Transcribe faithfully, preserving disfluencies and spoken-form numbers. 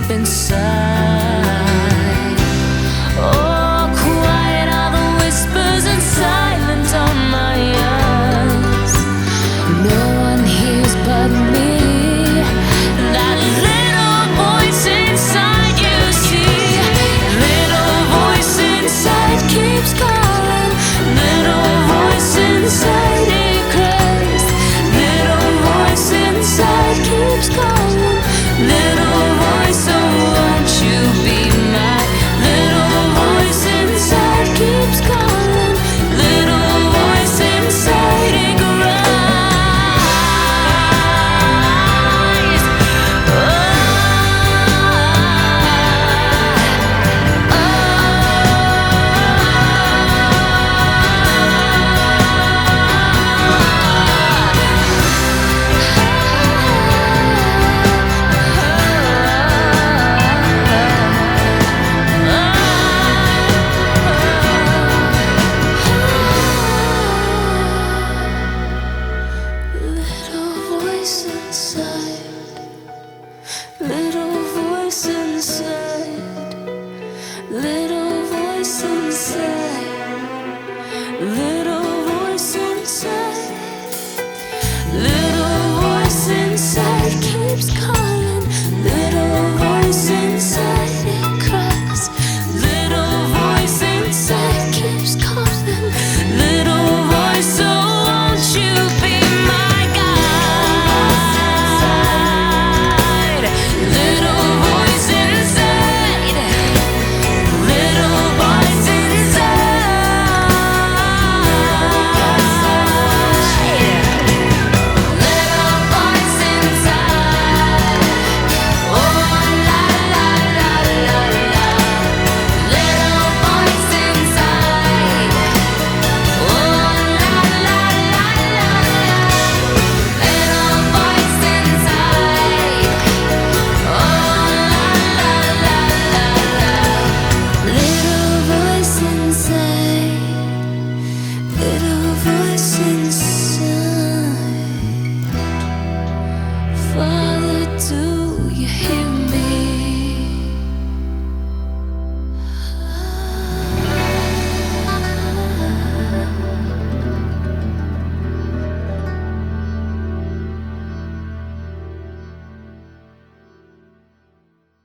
deep inside. Oh, quiet are the whispers and silent on my eyes. No one hears but me. That little voice inside, you see. Little voice inside keeps calling. Little voice inside, it cries. Little voice inside keeps calling. Little voice, oh, won't you be my little voice inside keeps calling. Little voice inside, it cries. Oh, little voice inside, little voice inside, little voice inside, little voice inside, little voice inside keeps calling.